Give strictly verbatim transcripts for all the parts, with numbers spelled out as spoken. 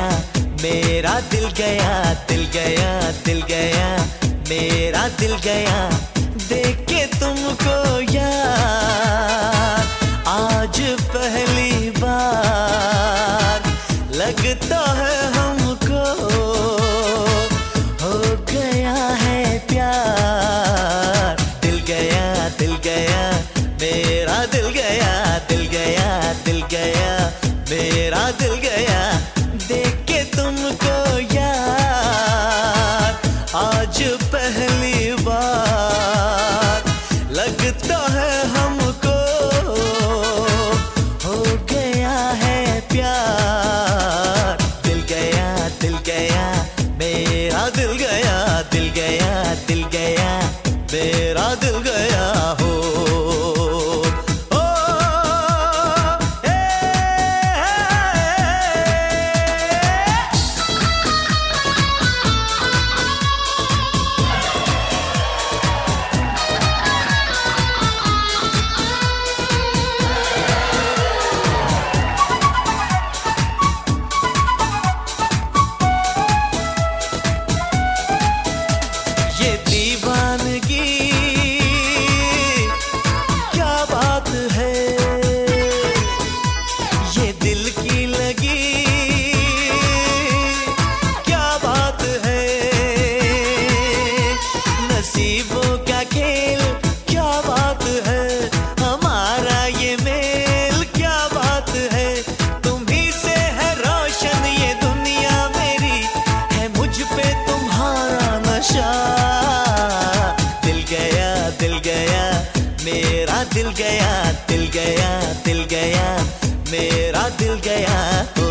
गया, मेरा दिल गया, दिल गया, दिल गया, मेरा दिल गया, देख के तुमको यार। आज पहली बार लगता है हमको हो गया है प्यार। दिल गया, दिल गया, मेरा दिल गया, दिल गया, दिल गया, मेरा दिल गया, देख के तुमको यार। आज पहली बार लगता है हमको हो गया है प्यार। दिल गया, दिल गया, मेरा दिल गया, दिल गया, दिल गया, मेरा दिल गया हो। नसीबों का खेल क्या बात है, हमारा ये मेल क्या बात है। तुम्ही से है रोशन ये दुनिया मेरी, है मुझ पे तुम्हारा नशा। दिल गया, दिल गया, मेरा दिल गया, दिल गया, दिल गया, मेरा दिल गया हो।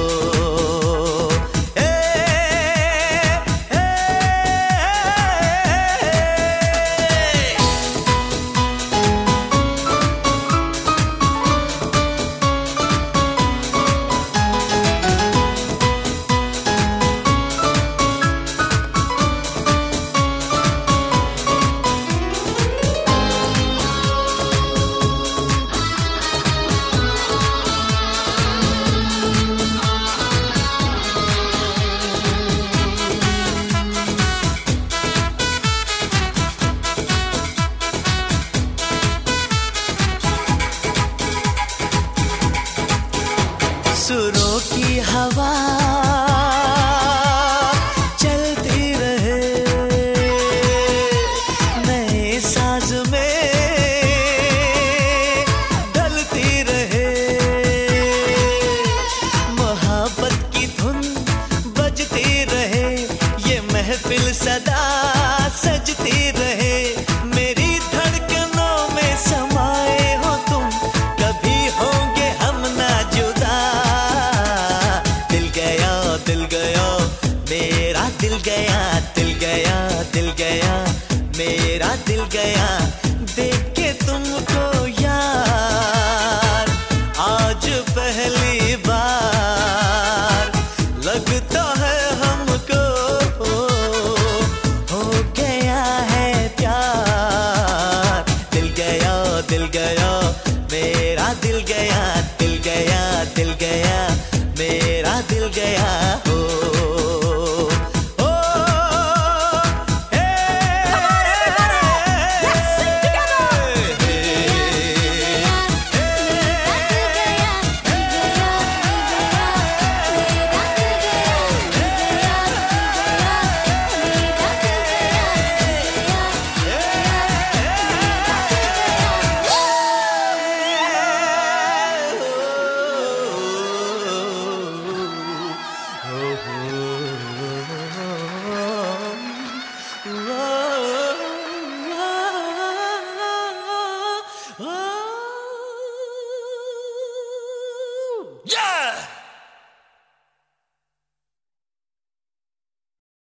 सुरों की हवा चलती रहे, नए साज में ढलती रहे। मोहब्बत की धुन बजती रहे, ये महफिल सदा सजती रहे। मेरी धड़कनों में समाए हो तुम, कभी होंगे हम ना जुदा। दिल गया, मेरा दिल गया, दिल गया, दिल गया, मेरा दिल गया, देख के तुमको यार। आज पहली बार लगता है हमको हो गया है प्यार। दिल गया, दिल गया, मेरा दिल गया, दिल गया, दिल गया, मेरा दिल गया।